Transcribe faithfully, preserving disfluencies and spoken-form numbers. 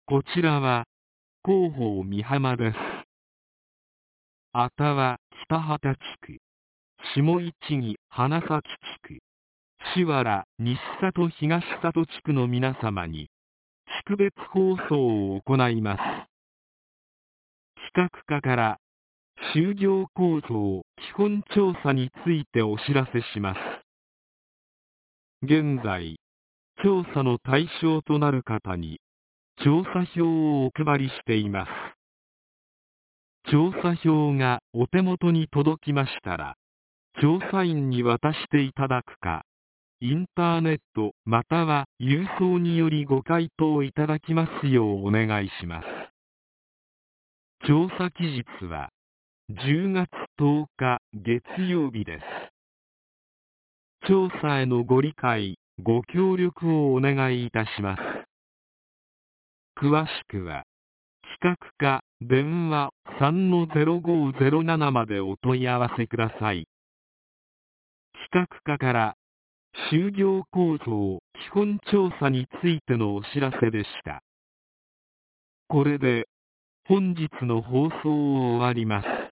こちらは、広報美浜です。あたは北畑地区、下市木花咲地区、櫛原西里東里地区の皆様に、地区別放送を行います。企画課から、就業構造基本調査についてお知らせします。現在、調査の対象となる方に、調査票をお配りしています。調査票がお手元に届きましたら、調査員に渡していただくか、インターネットまたは郵送によりご回答いただきますようお願いします。調査期日はじゅうがつとおか月曜日です。調査へのご理解、ご協力をお願いいたします。詳しくは、企画課電話 さんのゼロごゼロなな までお問い合わせください。企画課から、就業構造基本調査についてのお知らせでした。これで、本日の放送を終わります。